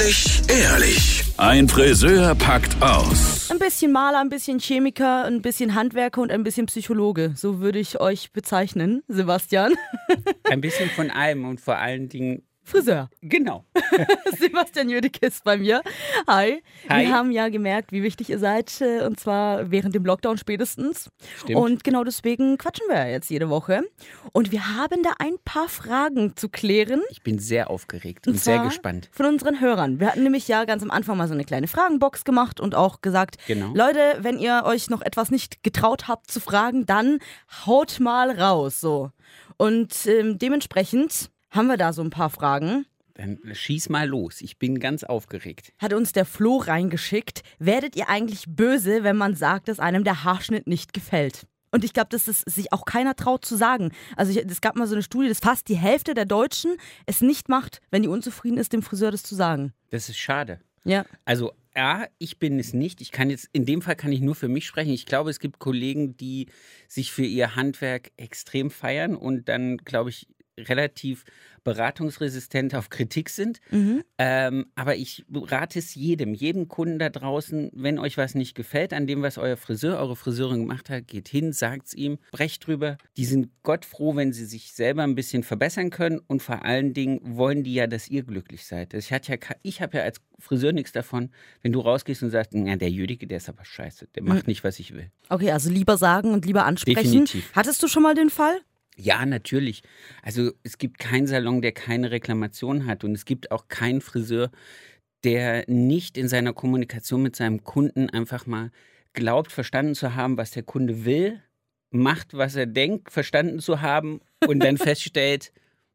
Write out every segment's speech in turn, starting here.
Ehrlich, ehrlich. Ein Friseur packt aus. Ein bisschen Maler, ein bisschen Chemiker, ein bisschen Handwerker und ein bisschen Psychologe. So würde ich euch bezeichnen, Sebastian. Ein bisschen von allem und vor allen Dingen Friseur. Genau. Sebastian Jödecke ist bei mir. Hi. Hi. Wir haben ja gemerkt, wie wichtig ihr seid, und zwar während dem Lockdown spätestens. Stimmt. Und genau deswegen quatschen wir ja jetzt jede Woche. Und wir haben da ein paar Fragen zu klären. Ich bin sehr aufgeregt und sehr zwar gespannt. Von unseren Hörern. Wir hatten nämlich ja ganz am Anfang mal so eine kleine Fragenbox gemacht und auch gesagt, Genau. Leute, wenn ihr euch noch etwas nicht getraut habt zu fragen, dann haut mal raus. So. Und dementsprechend haben wir da so ein paar Fragen. Dann schieß mal los. Ich bin ganz aufgeregt. Hat uns der Flo reingeschickt. Werdet ihr eigentlich böse, wenn man sagt, dass einem der Haarschnitt nicht gefällt? Und ich glaube, dass es sich auch keiner traut zu sagen. Also es gab mal so eine Studie, dass fast die Hälfte der Deutschen es nicht macht, wenn die unzufrieden ist, dem Friseur das zu sagen. Das ist schade. Ja. Also ich bin es nicht. In dem Fall kann ich nur für mich sprechen. Ich glaube, es gibt Kollegen, die sich für ihr Handwerk extrem feiern und dann, glaube ich, relativ beratungsresistent auf Kritik sind. Aber ich rate es jedem Kunden da draußen, wenn euch was nicht gefällt an dem, was euer Friseur, eure Friseurin gemacht hat, geht hin, sagt es ihm, brecht drüber. Die sind gottfroh, wenn sie sich selber ein bisschen verbessern können und vor allen Dingen wollen die ja, dass ihr glücklich seid. Ich habe ja als Friseur nichts davon, wenn du rausgehst und sagst, na, der Jödecke, der ist aber scheiße, der macht nicht, was ich will. Okay, also lieber sagen und lieber ansprechen. Definitiv. Hattest du schon mal den Fall? Ja, natürlich. Also es gibt keinen Salon, der keine Reklamation hat und es gibt auch keinen Friseur, der nicht in seiner Kommunikation mit seinem Kunden einfach mal glaubt, verstanden zu haben, was der Kunde will, macht, was er denkt, verstanden zu haben und dann feststellt,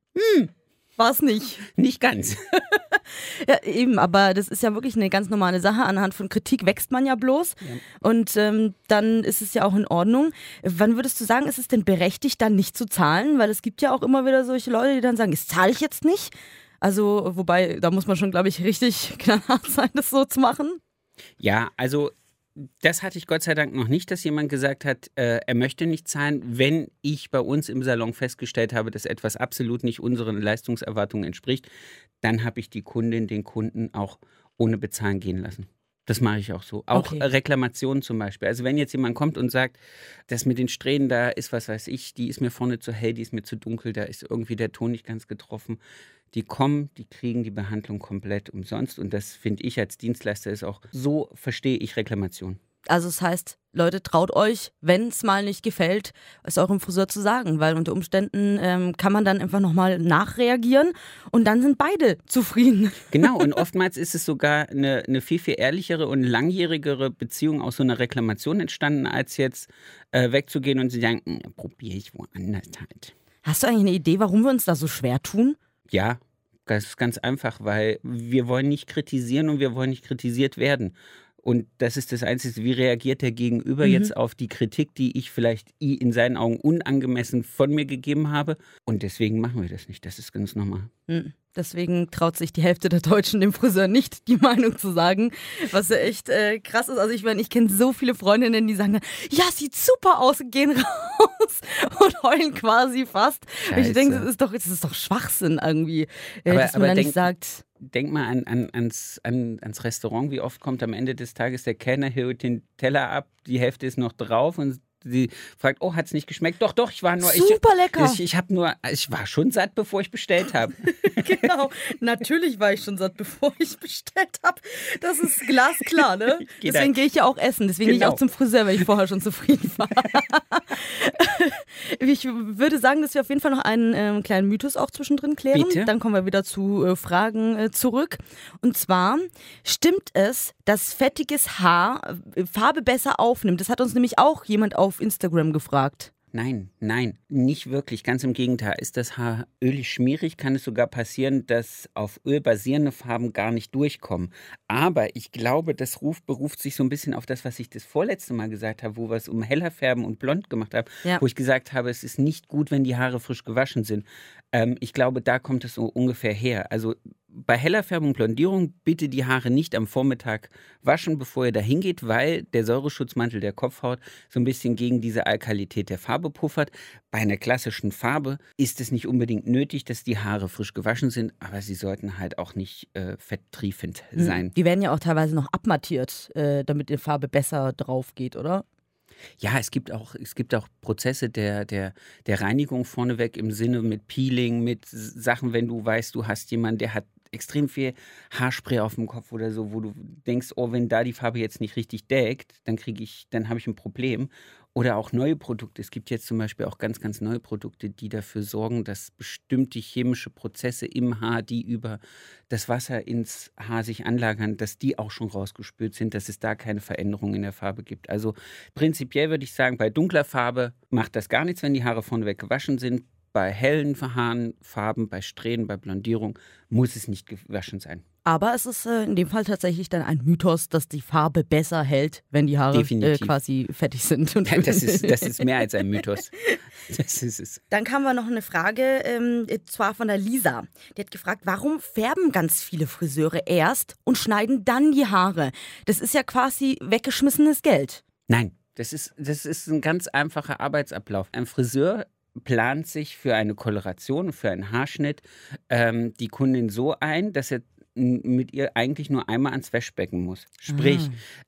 War's nicht. nicht ganz. Ja, eben, aber das ist ja wirklich eine ganz normale Sache. Anhand von Kritik wächst man ja bloß. Ja. Und dann ist es ja auch in Ordnung. Wann würdest du sagen, ist es denn berechtigt, dann nicht zu zahlen? Weil es gibt ja auch immer wieder solche Leute, die dann sagen, das zahle ich jetzt nicht. Also, wobei, da muss man schon, glaube ich, richtig knallhart sein, das so zu machen. Ja, also das hatte ich Gott sei Dank noch nicht, dass jemand gesagt hat, er möchte nicht zahlen. Wenn ich bei uns im Salon festgestellt habe, dass etwas absolut nicht unseren Leistungserwartungen entspricht, dann habe ich die Kundin, den Kunden auch ohne Bezahlen gehen lassen. Das mache ich auch so. Auch Okay. Reklamationen zum Beispiel. Also wenn jetzt jemand kommt und sagt, das mit den Strähnen, da ist was weiß ich, die ist mir vorne zu hell, die ist mir zu dunkel, da ist irgendwie der Ton nicht ganz getroffen. Die kommen, die kriegen die Behandlung komplett umsonst und das finde ich als Dienstleister ist auch, so verstehe ich Reklamation. Also das heißt, Leute, traut euch, wenn es mal nicht gefällt, es eurem Friseur zu sagen, weil unter Umständen kann man dann einfach nochmal nachreagieren und dann sind beide zufrieden. Genau, und oftmals ist es sogar eine viel, viel ehrlichere und langjährigere Beziehung aus so einer Reklamation entstanden, als jetzt wegzugehen und zu sagen, probiere ich woanders halt. Hast du eigentlich eine Idee, warum wir uns da so schwer tun? Ja, das ist ganz einfach, weil wir wollen nicht kritisieren und wir wollen nicht kritisiert werden. Und das ist das Einzige, wie reagiert der Gegenüber jetzt auf die Kritik, die ich vielleicht in seinen Augen unangemessen von mir gegeben habe. Und deswegen machen wir das nicht, das ist ganz normal. Deswegen traut sich die Hälfte der Deutschen dem Friseur nicht, die Meinung zu sagen, was ja echt krass ist. Also ich meine, ich kenne so viele Freundinnen, die sagen, ja, sieht super aus, gehen raus und heulen quasi fast. Und ich denke, das ist doch Schwachsinn irgendwie, dass man dann nicht sagt... Denk mal ans Restaurant, wie oft kommt am Ende des Tages der Kellner, holt den Teller ab, die Hälfte ist noch drauf und sie fragt, oh, hat's nicht geschmeckt? Doch, ich war nur... Super lecker! Ich war schon satt, bevor ich bestellt habe. Genau, natürlich war ich schon satt, bevor ich bestellt habe. Das ist glasklar, ne? Deswegen gehe ich ja auch essen, deswegen gehe ich auch zum Friseur, wenn ich vorher schon zufrieden war. Ich würde sagen, dass wir auf jeden Fall noch einen kleinen Mythos auch zwischendrin klären. Bitte? Dann kommen wir wieder zu Fragen zurück. Und zwar, stimmt es, dass fettiges Haar Farbe besser aufnimmt? Das hat uns nämlich auch jemand auf Instagram gefragt. Nein, nicht wirklich. Ganz im Gegenteil. Ist das Haar ölig schmierig, kann es sogar passieren, dass auf Öl basierende Farben gar nicht durchkommen. Aber ich glaube, das beruft sich so ein bisschen auf das, was ich das vorletzte Mal gesagt habe, wo wir es um heller färben und blond gemacht haben, wo ich gesagt habe, es ist nicht gut, wenn die Haare frisch gewaschen sind. Ich glaube, da kommt es so ungefähr her. Also bei heller Färbung, Blondierung bitte die Haare nicht am Vormittag waschen, bevor ihr da hingeht, weil der Säureschutzmantel der Kopfhaut so ein bisschen gegen diese Alkalität der Farbe puffert. Bei einer klassischen Farbe ist es nicht unbedingt nötig, dass die Haare frisch gewaschen sind, aber sie sollten halt auch nicht fetttriefend sein. Die werden ja auch teilweise noch abmattiert, damit die Farbe besser drauf geht, oder? Ja, es gibt auch Prozesse der Reinigung vorneweg im Sinne mit Peeling, mit Sachen, wenn du weißt, du hast jemanden, der hat extrem viel Haarspray auf dem Kopf oder so, wo du denkst, oh, wenn da die Farbe jetzt nicht richtig deckt, dann habe ich ein Problem. Oder auch neue Produkte. Es gibt jetzt zum Beispiel auch ganz, ganz neue Produkte, die dafür sorgen, dass bestimmte chemische Prozesse im Haar, die über das Wasser ins Haar sich anlagern, dass die auch schon rausgespült sind, dass es da keine Veränderung in der Farbe gibt. Also prinzipiell würde ich sagen, bei dunkler Farbe macht das gar nichts, wenn die Haare vorneweg gewaschen sind. Bei hellen Haarfarben, bei Strähnen, bei Blondierung muss es nicht gewaschen sein. Aber es ist in dem Fall tatsächlich dann ein Mythos, dass die Farbe besser hält, wenn die Haare quasi fertig sind. Und das ist mehr als ein Mythos. Das ist es. Dann kam wir noch eine Frage, zwar von der Lisa. Die hat gefragt, warum färben ganz viele Friseure erst und schneiden dann die Haare? Das ist ja quasi weggeschmissenes Geld. Nein, das ist ein ganz einfacher Arbeitsablauf. Ein Friseur plant sich für eine Koloration, für einen Haarschnitt die Kundin so ein, dass er mit ihr eigentlich nur einmal ans Waschbecken muss. Sprich,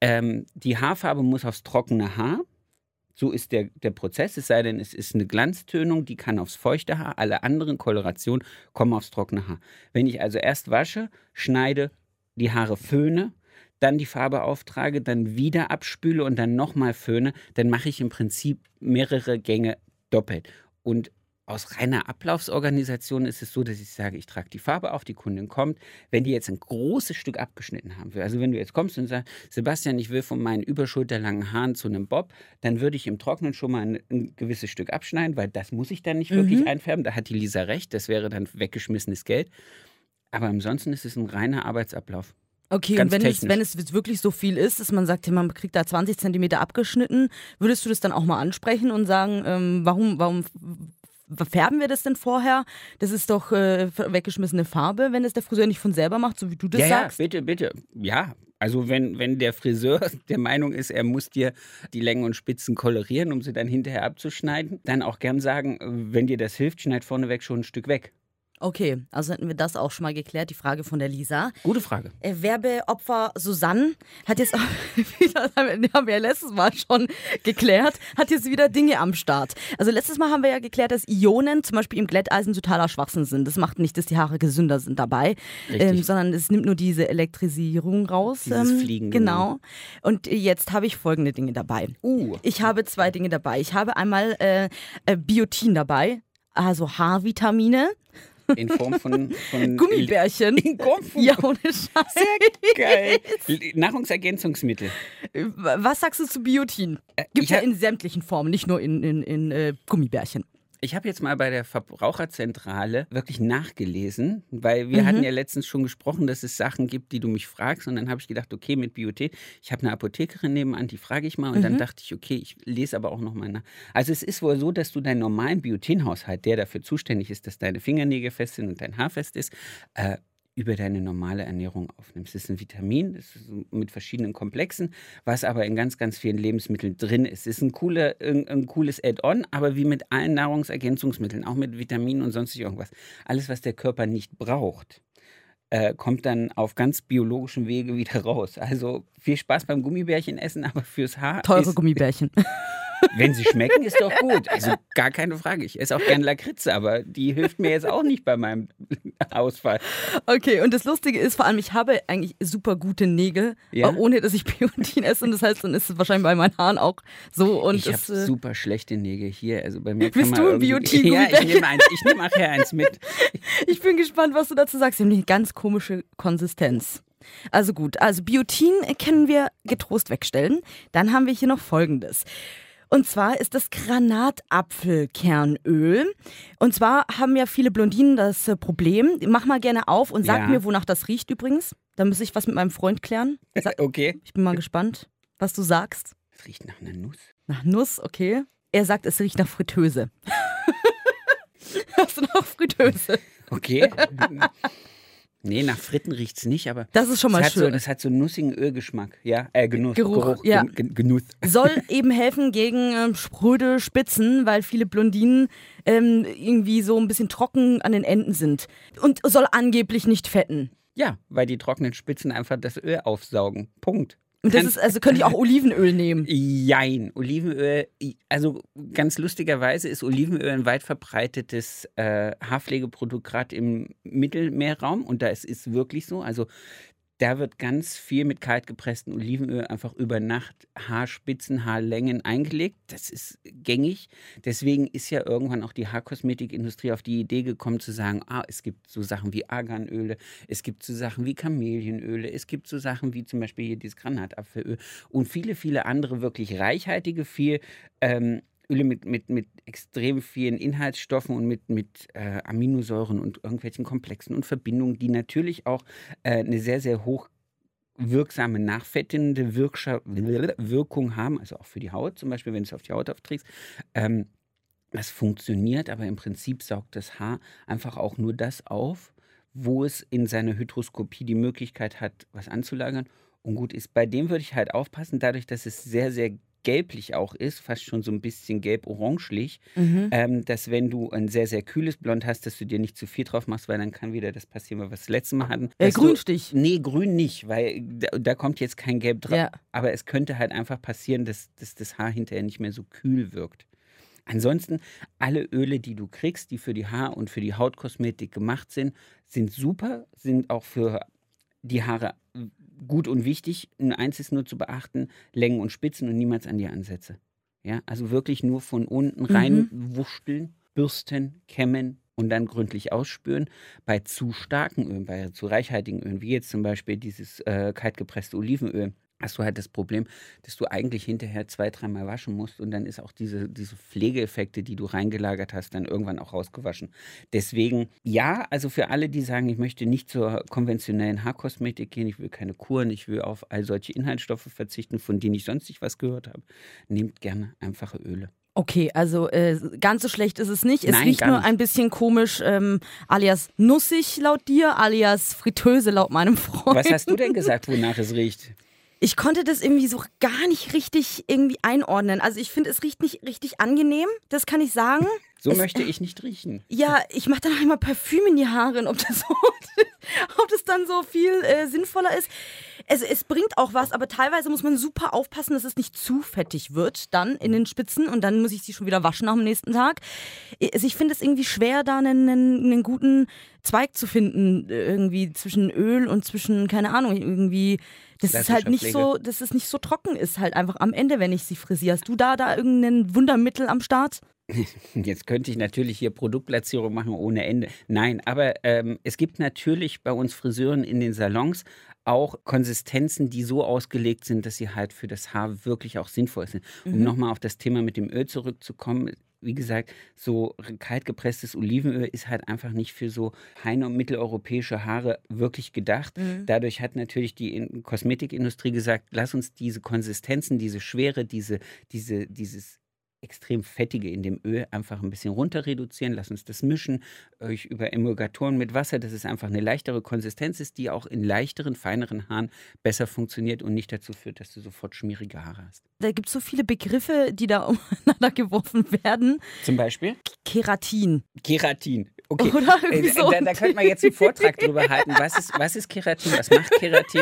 die Haarfarbe muss aufs trockene Haar. So ist der Prozess, es sei denn, es ist eine Glanztönung, die kann aufs feuchte Haar. Alle anderen Kolorationen kommen aufs trockene Haar. Wenn ich also erst wasche, schneide, die Haare föhne, dann die Farbe auftrage, dann wieder abspüle und dann nochmal föhne, dann mache ich im Prinzip mehrere Gänge doppelt. Und aus reiner Ablaufsorganisation ist es so, dass ich sage, ich trage die Farbe auf, die Kundin kommt. Wenn die jetzt ein großes Stück abgeschnitten haben will, also wenn du jetzt kommst und sagst, Sebastian, ich will von meinen überschulterlangen Haaren zu einem Bob, dann würde ich im Trocknen schon mal ein gewisses Stück abschneiden, weil das muss ich dann nicht wirklich einfärben. Da hat die Lisa recht, das wäre dann weggeschmissenes Geld. Aber ansonsten ist es ein reiner Arbeitsablauf. Okay, ganz und wenn es wirklich so viel ist, dass man sagt, man kriegt da 20 Zentimeter abgeschnitten, würdest du das dann auch mal ansprechen und sagen, warum färben wir das denn vorher? Das ist doch weggeschmissene Farbe, wenn es der Friseur nicht von selber macht, so wie du das sagst. Ja, bitte. Ja, also wenn der Friseur der Meinung ist, er muss dir die Längen und Spitzen kolorieren, um sie dann hinterher abzuschneiden, dann auch gern sagen, wenn dir das hilft, schneid vorneweg schon ein Stück weg. Okay, also hätten wir das auch schon mal geklärt, die Frage von der Lisa. Gute Frage. Werbeopfer Susanne hat jetzt auch wieder, haben wir ja letztes Mal schon geklärt, hat jetzt wieder Dinge am Start. Also letztes Mal haben wir ja geklärt, dass Ionen zum Beispiel im Glätteisen totaler Schwachsinn sind. Das macht nicht, dass die Haare gesünder sind dabei, sondern es nimmt nur diese Elektrisierung raus. Dieses Fliegen. Genau. Und jetzt habe ich folgende Dinge dabei. Ich habe 2 Dinge dabei. Ich habe einmal Biotin dabei, also Haarvitamine. In Form von Gummibärchen. In Form von ja, ohne Scheiß. Sehr geil. Nahrungsergänzungsmittel. Was sagst du zu Biotin? Gibt ja in sämtlichen Formen, nicht nur in Gummibärchen. Ich habe jetzt mal bei der Verbraucherzentrale wirklich nachgelesen, weil wir hatten ja letztens schon gesprochen, dass es Sachen gibt, die du mich fragst. Und dann habe ich gedacht, okay, mit Biotin. Ich habe eine Apothekerin nebenan, die frage ich mal. Und dann dachte ich, okay, ich lese aber auch nochmal nach. Also es ist wohl so, dass du deinen normalen Biotinhaushalt, der dafür zuständig ist, dass deine Fingernägel fest sind und dein Haar fest ist, über deine normale Ernährung aufnimmst. Das ist ein Vitamin, das ist mit verschiedenen Komplexen, was aber in ganz, ganz vielen Lebensmitteln drin ist. Es ist ein cooles Add-on, aber wie mit allen Nahrungsergänzungsmitteln, auch mit Vitaminen und sonstig irgendwas. Alles, was der Körper nicht braucht, kommt dann auf ganz biologischem Wege wieder raus. Also viel Spaß beim Gummibärchen essen, aber fürs Haar teure Gummibärchen. Wenn sie schmecken, ist doch gut. Also gar keine Frage. Ich esse auch gern Lakritze, aber die hilft mir jetzt auch nicht bei meinem Ausfall. Okay, und das Lustige ist vor allem, ich habe eigentlich super gute Nägel, ohne dass ich Biotin esse. Und das heißt, dann ist es wahrscheinlich bei meinen Haaren auch so. Und ich habe super schlechte Nägel hier. Also bei mir bist du ein Biotin? Ja, ich nehme nachher eins mit. Ich bin gespannt, was du dazu sagst. Sie haben eine ganz komische Konsistenz. Also gut, also Biotin können wir getrost wegstellen. Dann haben wir hier noch Folgendes. Und zwar ist das Granatapfelkernöl. Und zwar haben ja viele Blondinen das Problem. Mach mal gerne auf und sag mir, wonach das riecht übrigens. Da muss ich was mit meinem Freund klären. Okay. Ich bin mal gespannt, was du sagst. Es riecht nach einer Nuss. Nach Nuss, okay. Er sagt, es riecht nach Fritteuse. Hast du noch Fritteuse? Okay. Nee, nach Fritten riecht es nicht, aber das ist schon mal schön. Es hat so einen nussigen Ölgeschmack. Ja, Geruch, ja. Genuss. Soll eben helfen gegen spröde Spitzen, weil viele Blondinen irgendwie so ein bisschen trocken an den Enden sind. Und soll angeblich nicht fetten. Ja, weil die trockenen Spitzen einfach das Öl aufsaugen. Punkt. Und das ist, also könnte ich auch Olivenöl nehmen? Jein. Olivenöl, also ganz lustigerweise ist Olivenöl ein weit verbreitetes Haarpflegeprodukt, gerade im Mittelmeerraum. Und da ist es wirklich so. Also da wird ganz viel mit kaltgepresstem Olivenöl einfach über Nacht Haarspitzen, Haarlängen eingelegt. Das ist gängig. Deswegen ist ja irgendwann auch die Haarkosmetikindustrie auf die Idee gekommen zu sagen, es gibt so Sachen wie Arganöle, es gibt so Sachen wie Kamelienöle, es gibt so Sachen wie zum Beispiel hier dieses Granatapfelöl und viele, viele andere wirklich reichhaltige, viel Öle mit extrem vielen Inhaltsstoffen und mit Aminosäuren und irgendwelchen Komplexen und Verbindungen, die natürlich auch eine sehr, sehr hoch wirksame, nachfettende Wirkung haben, also auch für die Haut, zum Beispiel, wenn du es auf die Haut aufträgst. Das funktioniert, aber im Prinzip saugt das Haar einfach auch nur das auf, wo es in seiner Hydroskopie die Möglichkeit hat, was anzulagern. Und gut ist, bei dem würde ich halt aufpassen, dadurch, dass es sehr, sehr gelblich auch ist, fast schon so ein bisschen gelb-orangelich, dass wenn du ein sehr, sehr kühles Blond hast, dass du dir nicht zu viel drauf machst, weil dann kann wieder das passieren, was wir das letzte Mal hatten. Grünstich? Nee, grün nicht, weil da kommt jetzt kein Gelb drauf. Ja. Aber es könnte halt einfach passieren, dass das Haar hinterher nicht mehr so kühl wirkt. Ansonsten, alle Öle, die du kriegst, die für die Haar- und für die Hautkosmetik gemacht sind super, sind auch für die Haare gut und wichtig. Eins ist nur zu beachten, Längen und Spitzen und niemals an die Ansätze. Ja, also wirklich nur von unten reinwuschteln, bürsten, kämmen und dann gründlich ausspüren. Bei zu starken Ölen, bei zu reichhaltigen Ölen, wie jetzt zum Beispiel dieses kaltgepresste Olivenöl, hast du halt das Problem, dass du eigentlich hinterher 2-3 Mal waschen musst und dann ist auch diese Pflegeeffekte, die du reingelagert hast, dann irgendwann auch rausgewaschen. Deswegen, ja, also für alle, die sagen, ich möchte nicht zur konventionellen Haarkosmetik gehen, ich will keine Kuren, ich will auf all solche Inhaltsstoffe verzichten, von denen ich sonst nicht was gehört habe, nehmt gerne einfache Öle. Okay, also ganz so schlecht ist es nicht. Es Nein, riecht gar nur nicht. ein bisschen komisch, alias nussig laut dir, alias Fritteuse laut meinem Freund. Was hast du denn gesagt, wonach es riecht? Ich konnte das irgendwie so gar nicht richtig irgendwie einordnen. Also ich finde, es riecht nicht richtig angenehm, das kann ich sagen. So möchte ich nicht riechen. Ja, ich mache dann auch immer Parfüm in die Haare, und ob das dann so viel sinnvoller ist. Also es bringt auch was, aber teilweise muss man super aufpassen, dass es nicht zu fettig wird dann in den Spitzen und dann muss ich sie schon wieder waschen am nächsten Tag. Also ich finde es irgendwie schwer, da einen guten Zweig zu finden, irgendwie zwischen Öl und zwischen, keine Ahnung, irgendwie, dass es halt nicht so, dass es nicht so trocken ist, halt einfach am Ende, wenn ich sie frisiere. Hast du da irgendein Wundermittel am Start? Jetzt könnte ich natürlich hier Produktplatzierung machen ohne Ende. Nein, aber es gibt natürlich bei uns Friseuren in den Salons auch Konsistenzen, die so ausgelegt sind, dass sie halt für das Haar wirklich auch sinnvoll sind. Um nochmal auf das Thema mit dem Öl zurückzukommen, wie gesagt, so kaltgepresstes Olivenöl ist halt einfach nicht für so feine und mitteleuropäische Haare wirklich gedacht. Dadurch hat natürlich die Kosmetikindustrie gesagt, lass uns diese Konsistenzen, diese Schwere, dieses extrem Fettige in dem Öl einfach ein bisschen runter reduzieren. Lass uns das mischen über Emulgatoren mit Wasser, dass es einfach eine leichtere Konsistenz ist, die auch in leichteren, feineren Haaren besser funktioniert und nicht dazu führt, dass du sofort schmierige Haare hast. Da gibt es so viele Begriffe, die da umeinander geworfen werden. Zum Beispiel? Keratin. Keratin. Okay. Oder irgendwie so. Da könnte man jetzt einen Vortrag drüber halten. Was ist Keratin? Was macht Keratin?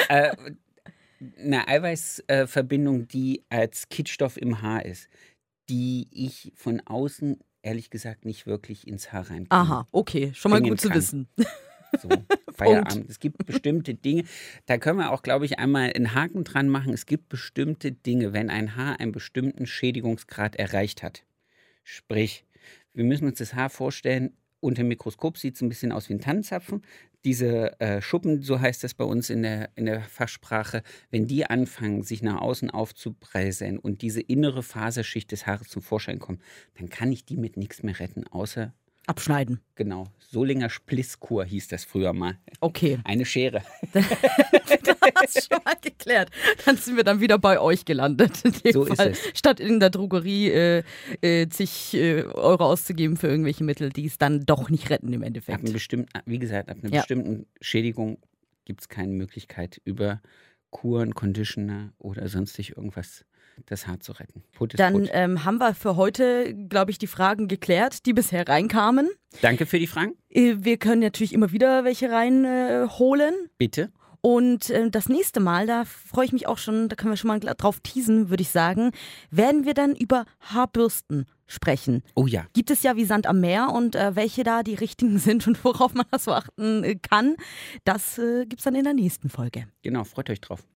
Eine Eiweißverbindung, die als Kittstoff im Haar ist, die ich von außen, ehrlich gesagt, nicht wirklich ins Haar reinkriege. Aha, okay, schon mal gut zu wissen. So, Feierabend. Es gibt bestimmte Dinge, da können wir auch, glaube ich, einmal einen Haken dran machen. Es gibt bestimmte Dinge, wenn ein Haar einen bestimmten Schädigungsgrad erreicht hat. Sprich, wir müssen uns das Haar vorstellen, unter dem Mikroskop sieht es ein bisschen aus wie ein Tannenzapfen. Diese Schuppen, so heißt das bei uns in der Fachsprache, wenn die anfangen, sich nach außen aufzupreiseln und diese innere Faserschicht des Haares zum Vorschein kommt, dann kann ich die mit nichts mehr retten, außer Abschneiden. Genau. Solinger Splisskur hieß das früher mal. Okay. Eine Schere. Das hast du schon mal geklärt. Dann sind wir dann wieder bei euch gelandet. In dem So Fall. ist es. Statt in der Drogerie zig Euro auszugeben für irgendwelche Mittel, die es dann doch nicht retten im Endeffekt. Wie gesagt, ab einer bestimmten Schädigung gibt es keine Möglichkeit, über Kuren, Conditioner oder sonstig irgendwas das Haar zu retten. Put ist Dann put. haben wir für heute, glaube ich, die Fragen geklärt, die bisher reinkamen. Danke für die Fragen. Wir können natürlich immer wieder welche reinholen. Bitte. Und das nächste Mal, da freue ich mich auch schon, da können wir schon mal drauf teasen, würde ich sagen, werden wir dann über Haarbürsten sprechen. Oh ja. Gibt es ja wie Sand am Meer und welche da die richtigen sind und worauf man das so achten kann, das gibt es dann in der nächsten Folge. Genau, freut euch drauf.